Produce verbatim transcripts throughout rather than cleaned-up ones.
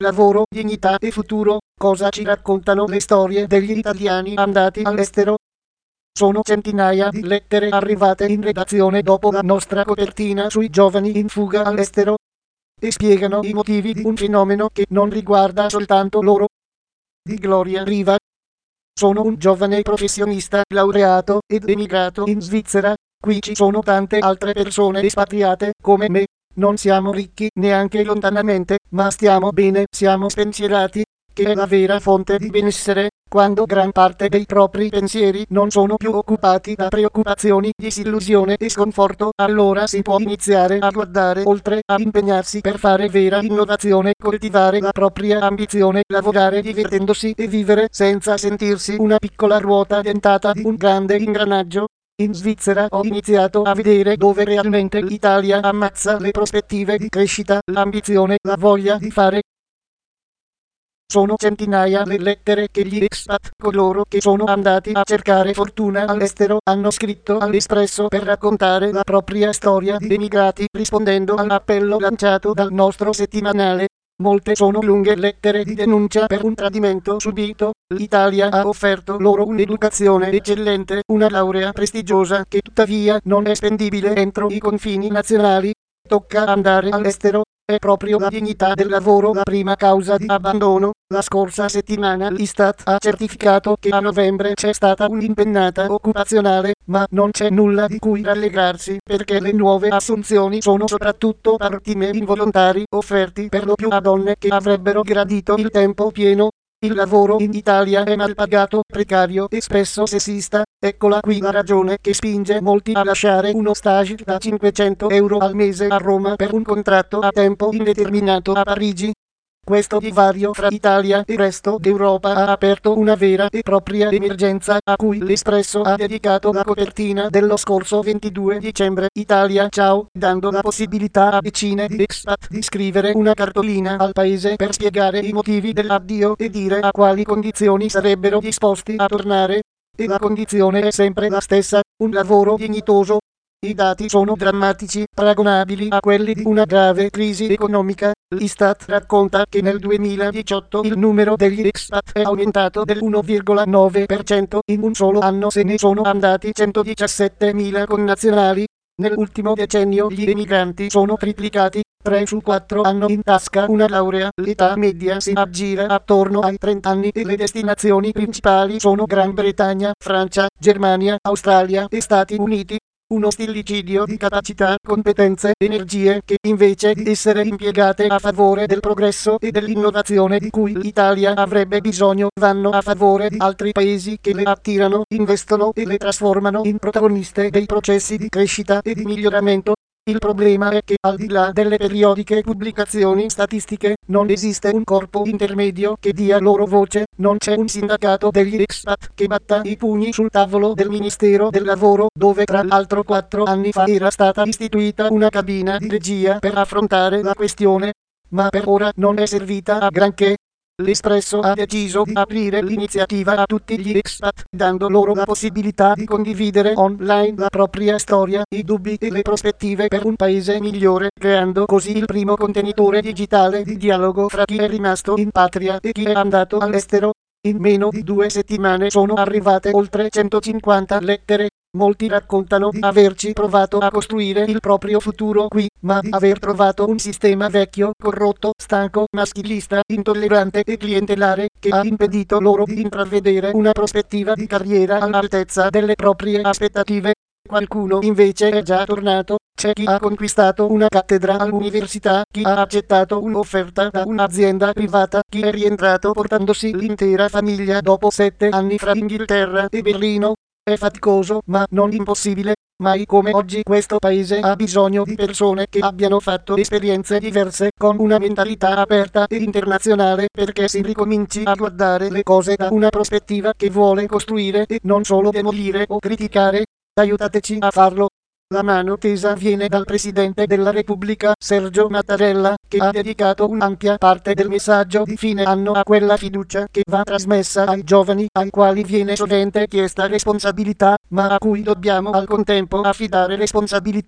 lavoro, dignità e futuro. Cosa ci raccontano le storie degli italiani andati all'estero? Sono centinaia di lettere arrivate in redazione dopo la nostra copertina sui giovani in fuga all'estero e spiegano i motivi di un fenomeno che non riguarda soltanto loro. Di Gloria Riva. Sono un giovane professionista laureato ed emigrato in Svizzera. Qui ci sono tante altre persone espatriate come me. Non siamo ricchi neanche lontanamente, ma stiamo bene, siamo spensierati, che è la vera fonte di benessere. Quando gran parte dei propri pensieri non sono più occupati da preoccupazioni, disillusione e sconforto, allora si può iniziare a guardare oltre, a impegnarsi per fare vera innovazione, coltivare la propria ambizione, lavorare divertendosi e vivere senza sentirsi una piccola ruota dentata di un grande ingranaggio. In Svizzera ho iniziato a vedere dove realmente l'Italia ammazza le prospettive di crescita, l'ambizione, la voglia di fare. Sono centinaia le lettere che gli expat, coloro che sono andati a cercare fortuna all'estero, hanno scritto all'Espresso per raccontare la propria storia di emigrati, rispondendo all'appello lanciato dal nostro settimanale. Molte sono lunghe lettere di denuncia per un tradimento subito. L'Italia ha offerto loro un'educazione eccellente, una laurea prestigiosa che tuttavia non è spendibile entro i confini nazionali. Tocca andare all'estero. È proprio la dignità del lavoro la prima causa di abbandono. La scorsa settimana l'Istat ha certificato che a novembre c'è stata un'impennata occupazionale, ma non c'è nulla di cui rallegrarsi, perché le nuove assunzioni sono soprattutto part-time involontari, offerti per lo più a donne che avrebbero gradito il tempo pieno. Il lavoro in Italia è mal pagato, precario e spesso sessista. Eccola qui la ragione che spinge molti a lasciare uno stage da cinquecento euro al mese a Roma per un contratto a tempo indeterminato a Parigi. Questo divario fra Italia e resto d'Europa ha aperto una vera e propria emergenza a cui l'Espresso ha dedicato la copertina dello scorso ventidue dicembre. Italia ciao, dando la possibilità a decine di expat di scrivere una cartolina al paese per spiegare i motivi dell'addio e dire a quali condizioni sarebbero disposti a tornare. E la condizione è sempre la stessa, un lavoro dignitoso. I dati sono drammatici, paragonabili a quelli di una grave crisi economica. L'Istat racconta che nel duemiladiciotto il numero degli expat è aumentato dell'uno virgola nove per cento, in un solo anno se ne sono andati centodiciassettemila connazionali. Nell'ultimo decennio gli emigranti sono triplicati, tre su quattro hanno in tasca una laurea, l'età media si aggira attorno ai trenta anni e le destinazioni principali sono Gran Bretagna, Francia, Germania, Australia e Stati Uniti. Uno stillicidio di capacità, competenze, energie che invece di essere impiegate a favore del progresso e dell'innovazione di cui l'Italia avrebbe bisogno, vanno a favore di altri paesi che le attirano, investono e le trasformano in protagoniste dei processi di crescita e di miglioramento. Il problema è che, al di là delle periodiche pubblicazioni statistiche, non esiste un corpo intermedio che dia loro voce, non c'è un sindacato degli expat che batta i pugni sul tavolo del Ministero del Lavoro, dove tra l'altro quattro anni fa era stata istituita una cabina di regia per affrontare la questione, ma per ora non è servita a granché. L'Espresso ha deciso di aprire l'iniziativa a tutti gli expat, dando loro la possibilità di condividere online la propria storia, i dubbi e le prospettive per un paese migliore, creando così il primo contenitore digitale di dialogo fra chi è rimasto in patria e chi è andato all'estero. In meno di due settimane sono arrivate oltre centocinquanta lettere. Molti raccontano di averci provato a costruire il proprio futuro qui, ma di aver trovato un sistema vecchio, corrotto, stanco, maschilista, intollerante e clientelare, che ha impedito loro di intravedere una prospettiva di carriera all'altezza delle proprie aspettative. Qualcuno invece è già tornato, c'è chi ha conquistato una cattedra all'università, chi ha accettato un'offerta da un'azienda privata, chi è rientrato portandosi l'intera famiglia dopo sette anni fra Inghilterra e Berlino. È faticoso, ma non impossibile. Mai come oggi questo paese ha bisogno di persone che abbiano fatto esperienze diverse, con una mentalità aperta e internazionale, perché si ricominci a guardare le cose da una prospettiva che vuole costruire e non solo demolire o criticare. Aiutateci a farlo. La mano tesa viene dal Presidente della Repubblica, Sergio Mattarella, che ha dedicato un'ampia parte del messaggio di fine anno a quella fiducia che va trasmessa ai giovani, ai quali viene sovente chiesta responsabilità, ma a cui dobbiamo al contempo affidare responsabilità.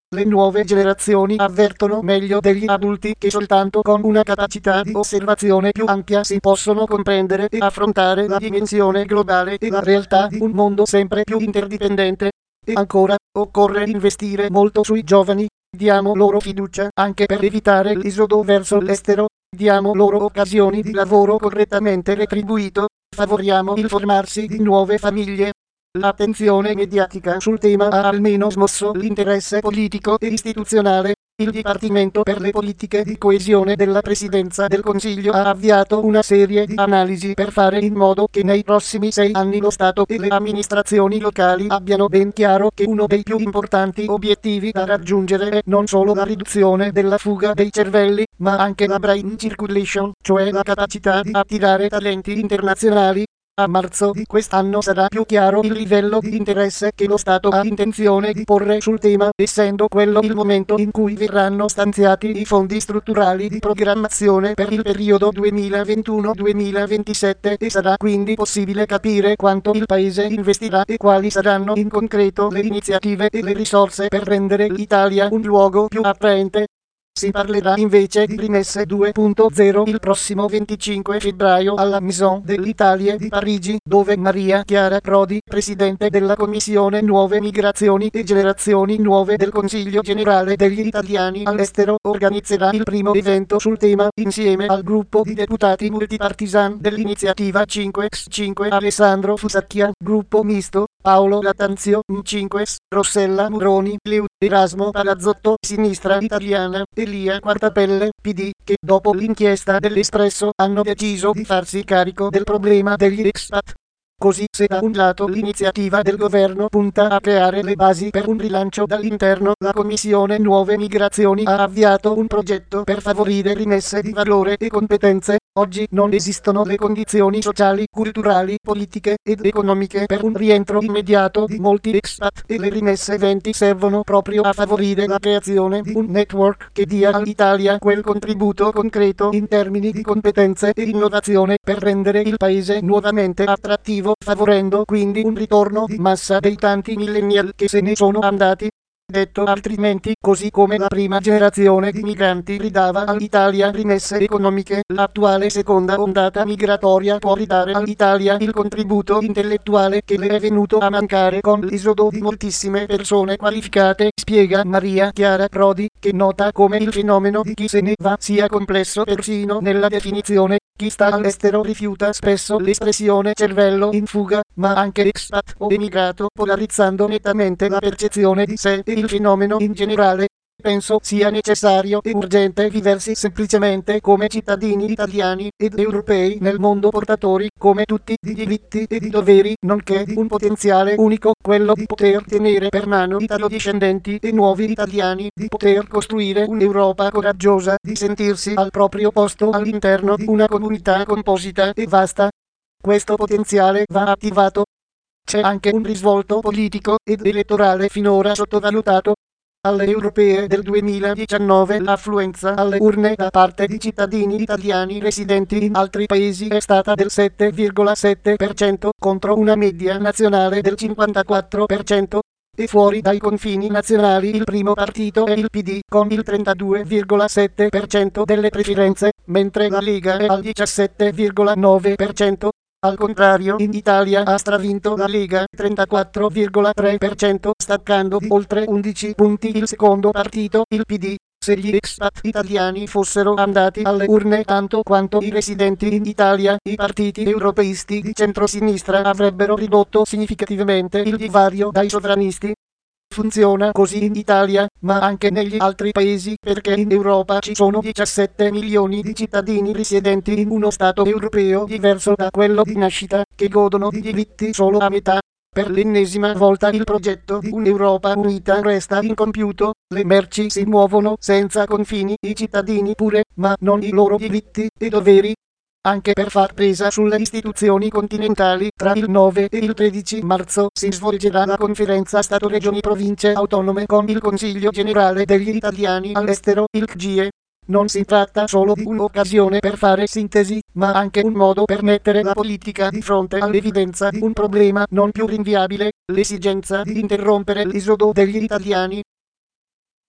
Le nuove generazioni avvertono meglio degli adulti che soltanto con una capacità di osservazione più ampia si possono comprendere e affrontare la dimensione globale e la realtà di un mondo sempre più interdipendente. E ancora, occorre investire molto sui giovani, diamo loro fiducia anche per evitare l'esodo verso l'estero, diamo loro occasioni di lavoro correttamente retribuito, favoriamo il formarsi di nuove famiglie. L'attenzione mediatica sul tema ha almeno smosso l'interesse politico e istituzionale. Il Dipartimento per le politiche di coesione della Presidenza del Consiglio ha avviato una serie di analisi per fare in modo che nei prossimi sei anni lo Stato e le amministrazioni locali abbiano ben chiaro che uno dei più importanti obiettivi da raggiungere è non solo la riduzione della fuga dei cervelli, ma anche la brain circulation, cioè la capacità di attirare talenti internazionali. A marzo di quest'anno sarà più chiaro il livello di interesse che lo Stato ha intenzione di porre sul tema, essendo quello il momento in cui verranno stanziati i fondi strutturali di programmazione per il periodo duemilaventuno duemilaventisette e sarà quindi possibile capire quanto il Paese investirà e quali saranno in concreto le iniziative e le risorse per rendere l'Italia un luogo più attraente. Si parlerà invece di Rimesse due punto zero il prossimo venticinque febbraio alla Maison de l'Italie di Parigi, dove Maria Chiara Prodi, Presidente della Commissione Nuove Migrazioni e Generazioni Nuove del Consiglio Generale degli Italiani all'Estero, organizzerà il primo evento sul tema insieme al gruppo di deputati multipartisan dell'Iniziativa cinque su cinque Alessandro Fusacchia, gruppo misto, Paolo Latanzio, M cinque S, Rossella Muroni, Leu, Erasmo Palazzotto, Sinistra Italiana, Elia Quartapelle, P D, che dopo l'inchiesta dell'Espresso hanno deciso di farsi carico del problema degli expat. Così, se da un lato l'iniziativa del governo punta a creare le basi per un rilancio dall'interno, la Commissione Nuove Migrazioni ha avviato un progetto per favorire rimesse di valore e competenze. Oggi non esistono le condizioni sociali, culturali, politiche ed economiche per un rientro immediato di molti expat e le rimesse venti servono proprio a favorire la creazione di un network che dia all'Italia quel contributo concreto in termini di competenze e innovazione per rendere il Paese nuovamente attrattivo, favorendo quindi un ritorno di massa dei tanti millennial che se ne sono andati. Detto altrimenti, così come la prima generazione di migranti ridava all'Italia rimesse economiche, l'attuale seconda ondata migratoria può ridare all'Italia il contributo intellettuale che le è venuto a mancare con l'esodo di moltissime persone qualificate, spiega Maria Chiara Prodi, che nota come il fenomeno di chi se ne va sia complesso persino nella definizione. Chi sta all'estero rifiuta spesso l'espressione cervello in fuga, ma anche expat o emigrato, polarizzando nettamente la percezione di sé e il fenomeno in generale. Penso sia necessario e urgente viversi semplicemente come cittadini italiani ed europei nel mondo, portatori come tutti di diritti e di doveri, nonché di un potenziale unico, quello di poter tenere per mano italo-discendenti e nuovi italiani, di poter costruire un'Europa coraggiosa, di sentirsi al proprio posto all'interno di una comunità composita e vasta. Questo potenziale va attivato. C'è anche un risvolto politico ed elettorale finora sottovalutato. Alle europee del duemiladiciannove l'affluenza alle urne da parte di cittadini italiani residenti in altri paesi è stata del sette virgola sette per cento contro una media nazionale del cinquantaquattro per cento. E fuori dai confini nazionali il primo partito è il P D con il trentadue virgola sette per cento delle preferenze, mentre la Lega è al diciassette virgola nove per cento. Al contrario, in Italia ha stravinto la Lega, trentaquattro virgola tre per cento, staccando di oltre undici punti il secondo partito, il P D. Se gli expat italiani fossero andati alle urne tanto quanto i residenti in Italia, i partiti europeisti di centrosinistra avrebbero ridotto significativamente il divario dai sovranisti. Funziona così in Italia, ma anche negli altri paesi, perché in Europa ci sono diciassette milioni di cittadini risiedenti in uno Stato europeo diverso da quello di nascita, che godono di diritti solo a metà. Per l'ennesima volta il progetto di un'Europa unita resta incompiuto, le merci si muovono senza confini, i cittadini pure, ma non i loro diritti e doveri. Anche per far presa sulle istituzioni continentali, tra il nove e il tredici marzo si svolgerà la conferenza Stato-Regioni-Province Autonome con il Consiglio Generale degli Italiani all'Estero, il C G I E. Non si tratta solo di un'occasione per fare sintesi, ma anche un modo per mettere la politica di fronte all'evidenza di un problema non più rinviabile, l'esigenza di interrompere l'esodo degli italiani.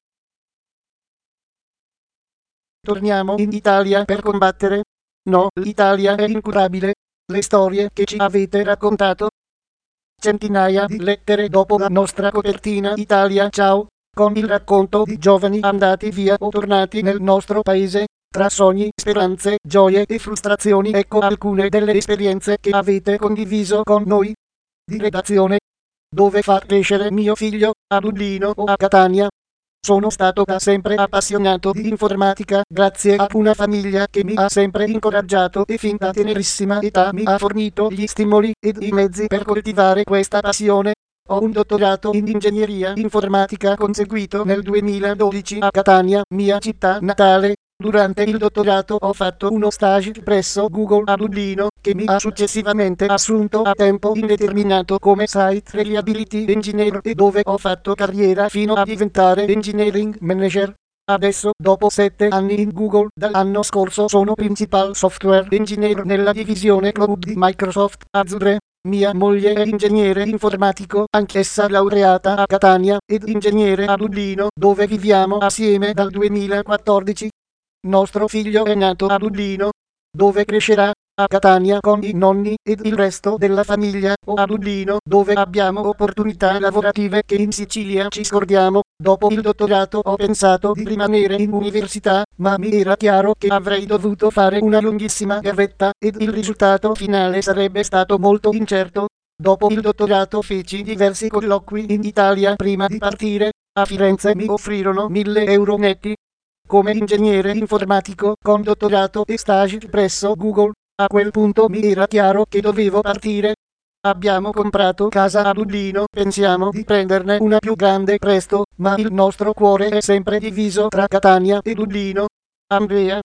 Torniamo in Italia per combattere? No, l'Italia è incurabile. Le storie che ci avete raccontato. Centinaia di lettere dopo la nostra copertina Italia Ciao, con il racconto di giovani andati via o tornati nel nostro paese, tra sogni, speranze, gioie e frustrazioni. Ecco alcune delle esperienze che avete condiviso con noi. Di redazione. Dove far crescere mio figlio, a Dublino o a Catania? Sono stato da sempre appassionato di informatica, grazie a una famiglia che mi ha sempre incoraggiato e fin da tenerissima età mi ha fornito gli stimoli ed i mezzi per coltivare questa passione. Ho un dottorato in ingegneria informatica conseguito nel duemiladodici a Catania, mia città natale. Durante il dottorato ho fatto uno stage presso Google a Dublino, che mi ha successivamente assunto a tempo indeterminato come Site Reliability Engineer e dove ho fatto carriera fino a diventare Engineering Manager. Adesso, dopo sette anni in Google, dall'anno scorso sono Principal Software Engineer nella divisione Cloud di Microsoft Azure. Mia moglie è ingegnere informatico, anch'essa laureata a Catania, ed ingegnere a Dublino, dove viviamo assieme dal duemilaquattordici. Nostro figlio è nato a Dublino, dove crescerà, a Catania con i nonni ed il resto della famiglia, o a Dublino, dove abbiamo opportunità lavorative che in Sicilia ci scordiamo. Dopo il dottorato ho pensato di rimanere in università, ma mi era chiaro che avrei dovuto fare una lunghissima gavetta, ed il risultato finale sarebbe stato molto incerto. Dopo il dottorato feci diversi colloqui in Italia prima di partire. A Firenze mi offrirono mille euro netti come ingegnere informatico con dottorato e stage presso Google. A quel punto mi era chiaro che dovevo partire. Abbiamo comprato casa a Dublino, pensiamo di prenderne una più grande presto, ma il nostro cuore è sempre diviso tra Catania e Dublino. Andrea.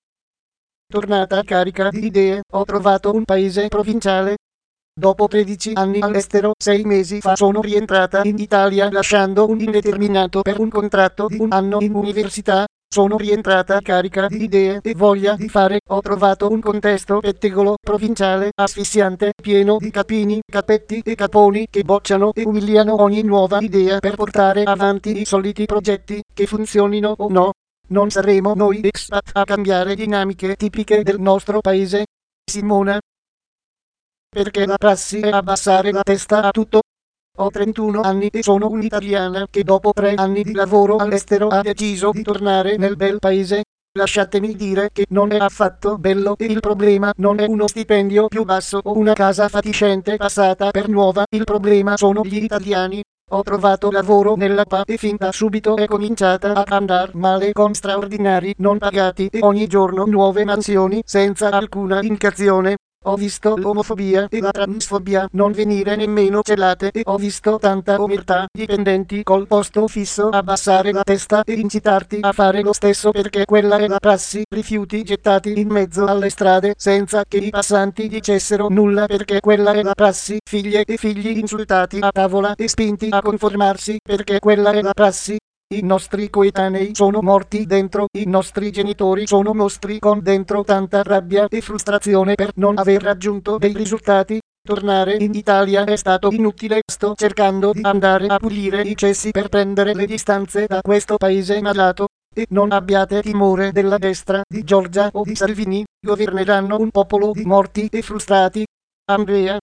Tornata carica di idee, ho trovato un paese provinciale. Dopo tredici anni all'estero, sei mesi fa sono rientrata in Italia lasciando un indeterminato per un contratto di un anno in università. Sono rientrata carica di idee e voglia di fare. Ho trovato un contesto pettegolo, provinciale, asfissiante, pieno di capini, capetti e caponi che bocciano e umiliano ogni nuova idea per portare avanti i soliti progetti, che funzionino o no. Non saremo noi expat a cambiare dinamiche tipiche del nostro paese. Simona. Perché la prassi è abbassare la testa a tutto. Ho trentuno anni e sono un'italiana che dopo tre anni di lavoro all'estero ha deciso di tornare nel bel paese. Lasciatemi dire che non è affatto bello e il problema non è uno stipendio più basso o una casa fatiscente passata per nuova, il problema sono gli italiani. Ho trovato lavoro nella P A e fin da subito è cominciata a andar male con straordinari non pagati e ogni giorno nuove mansioni senza alcuna indicazione. Ho visto l'omofobia e la transfobia non venire nemmeno celate e ho visto tanta omertà, dipendenti col posto fisso abbassare la testa e incitarti a fare lo stesso perché quella è la prassi, rifiuti gettati in mezzo alle strade senza che i passanti dicessero nulla perché quella è la prassi, figlie e figli insultati a tavola e spinti a conformarsi perché quella è la prassi. I nostri coetanei sono morti dentro, i nostri genitori sono mostri con dentro tanta rabbia e frustrazione per non aver raggiunto dei risultati. Tornare in Italia è stato inutile, sto cercando di andare a pulire i cessi per prendere le distanze da questo paese malato. E non abbiate timore della destra, di Giorgia o di Salvini, governeranno un popolo di morti e frustrati. Andrea.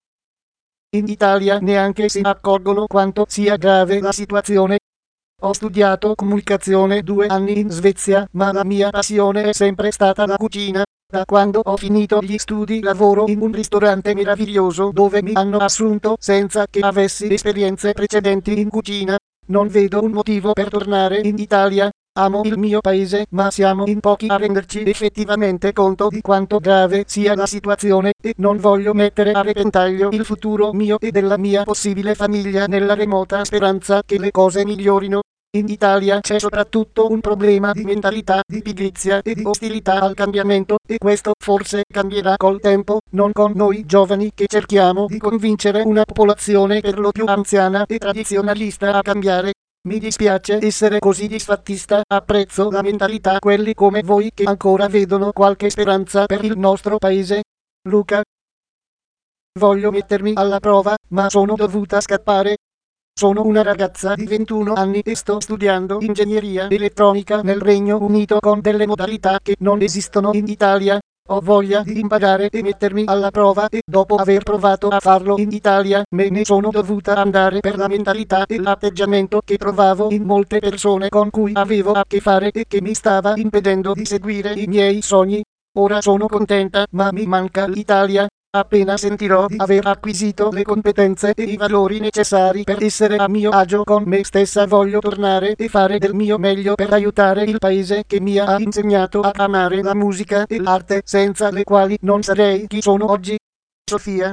In Italia neanche si accorgono quanto sia grave la situazione. Ho studiato comunicazione due anni in Svezia, ma la mia passione è sempre stata la cucina. Da quando ho finito gli studi lavoro in un ristorante meraviglioso dove mi hanno assunto senza che avessi esperienze precedenti in cucina. Non vedo un motivo per tornare in Italia. Amo il mio paese, ma siamo in pochi a renderci effettivamente conto di quanto grave sia la situazione e non voglio mettere a repentaglio il futuro mio e della mia possibile famiglia nella remota speranza che le cose migliorino. In Italia c'è soprattutto un problema di mentalità, di pigrizia e di ostilità al cambiamento, e questo forse cambierà col tempo, non con noi giovani che cerchiamo di convincere una popolazione per lo più anziana e tradizionalista a cambiare. Mi dispiace essere così disfattista, apprezzo la mentalità quelli come voi che ancora vedono qualche speranza per il nostro paese. Luca. Voglio mettermi alla prova, ma sono dovuta scappare. Sono una ragazza di ventuno anni e sto studiando ingegneria elettronica nel Regno Unito con delle modalità che non esistono in Italia. Ho voglia di imparare e mettermi alla prova e dopo aver provato a farlo in Italia me ne sono dovuta andare per la mentalità e l'atteggiamento che trovavo in molte persone con cui avevo a che fare e che mi stava impedendo di seguire i miei sogni. Ora sono contenta, ma mi manca l'Italia. Appena sentirò di aver acquisito le competenze e i valori necessari per essere a mio agio con me stessa, voglio tornare e fare del mio meglio per aiutare il paese che mi ha insegnato ad amare la musica e l'arte, senza le quali non sarei chi sono oggi. Sofia.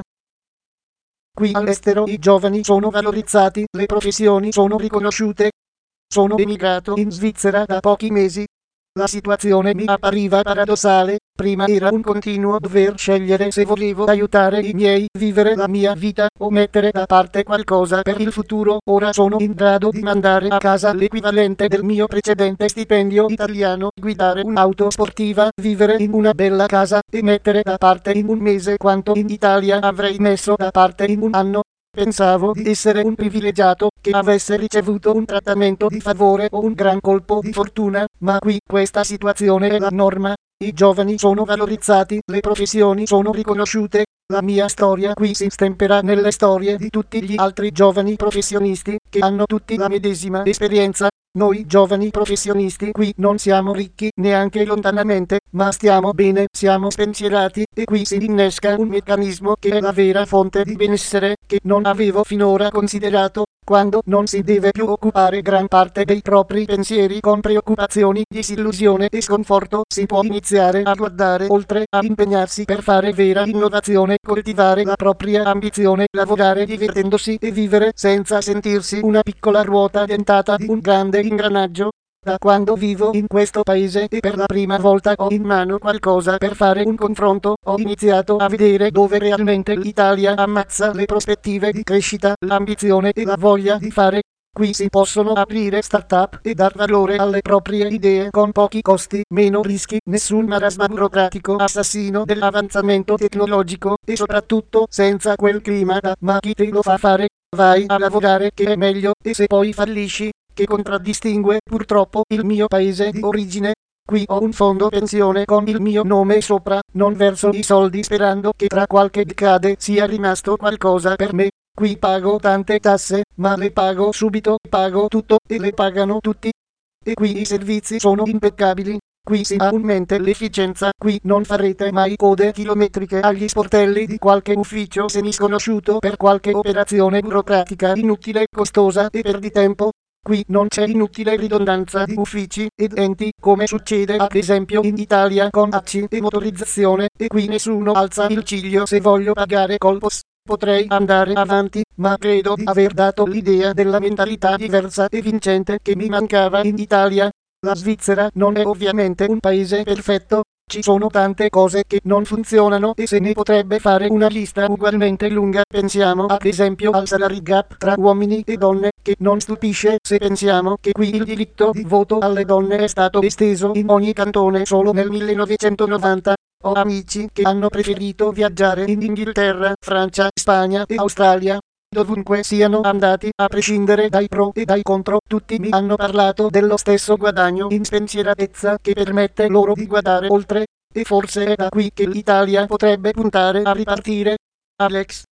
Qui all'estero i giovani sono valorizzati, le professioni sono riconosciute. Sono emigrato in Svizzera da pochi mesi. La situazione mi appariva paradossale, prima era un continuo dover scegliere se volevo aiutare i miei, vivere la mia vita o mettere da parte qualcosa per il futuro, ora sono in grado di mandare a casa l'equivalente del mio precedente stipendio italiano, guidare un'auto sportiva, vivere in una bella casa e mettere da parte in un mese quanto in Italia avrei messo da parte in un anno. Pensavo di essere un privilegiato che avesse ricevuto un trattamento di favore o un gran colpo di fortuna, ma qui questa situazione è la norma. I giovani sono valorizzati, le professioni sono riconosciute. La mia storia qui si stempera nelle storie di tutti gli altri giovani professionisti che hanno tutti la medesima esperienza. Noi giovani professionisti qui non siamo ricchi neanche lontanamente, ma stiamo bene, siamo spensierati e qui si innesca un meccanismo che è la vera fonte di benessere che non avevo finora considerato. Quando non si deve più occupare gran parte dei propri pensieri con preoccupazioni, disillusione e sconforto, si può iniziare a guardare oltre, a impegnarsi per fare vera innovazione, coltivare la propria ambizione, lavorare divertendosi e vivere senza sentirsi una piccola ruota dentata di un grande ingranaggio. Da quando vivo in questo paese e per la prima volta ho in mano qualcosa per fare un confronto, ho iniziato a vedere dove realmente l'Italia ammazza le prospettive di crescita, l'ambizione e la voglia di fare. Qui si possono aprire start-up e dar valore alle proprie idee con pochi costi, meno rischi, nessun marasma burocratico assassino dell'avanzamento tecnologico e soprattutto senza quel clima da "ma chi te lo fa fare? Vai a lavorare che è meglio" e se poi fallisci, che contraddistingue purtroppo il mio paese di origine. Qui ho un fondo pensione con il mio nome sopra, non verso i soldi sperando che tra qualche decade sia rimasto qualcosa per me. Qui pago tante tasse, ma le pago subito, pago tutto e le pagano tutti. E qui i servizi sono impeccabili. Qui si ha in mente l'efficienza, qui non farete mai code chilometriche agli sportelli di qualche ufficio semisconosciuto per qualche operazione burocratica inutile, costosa e perditempo. Qui non c'è inutile ridondanza di uffici ed enti, come succede ad esempio in Italia con A C I e motorizzazione, e qui nessuno alza il ciglio se voglio pagare col P O S. Potrei andare avanti, ma credo di aver dato l'idea della mentalità diversa e vincente che mi mancava in Italia. La Svizzera non è ovviamente un paese perfetto. Ci sono tante cose che non funzionano e se ne potrebbe fare una lista ugualmente lunga. Pensiamo ad esempio al salary gap tra uomini e donne, che non stupisce se pensiamo che qui il diritto di voto alle donne è stato esteso in ogni cantone solo nel millenovecentonovanta. Ho amici che hanno preferito viaggiare in Inghilterra, Francia, Spagna e Australia. Dovunque siano andati, a prescindere dai pro e dai contro, tutti mi hanno parlato dello stesso guadagno in spensieratezza che permette loro di guardare oltre, e forse è da qui che l'Italia potrebbe puntare a ripartire. Alex.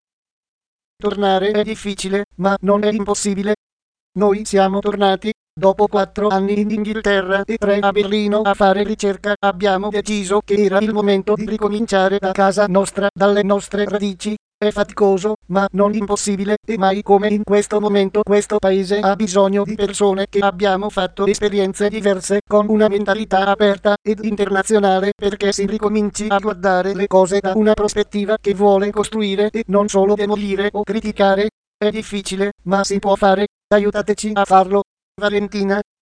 Tornare è difficile, ma non è impossibile. Noi siamo tornati, dopo quattro anni in Inghilterra e tre a Berlino a fare ricerca, abbiamo deciso che era il momento di ricominciare da casa nostra, dalle nostre radici. È faticoso, ma non impossibile, e mai come in questo momento questo paese ha bisogno di persone che abbiamo fatto esperienze diverse, con una mentalità aperta ed internazionale, perché si ricominci a guardare le cose da una prospettiva che vuole costruire e non solo demolire o criticare. È difficile, ma si può fare. Aiutateci a farlo. Valentina.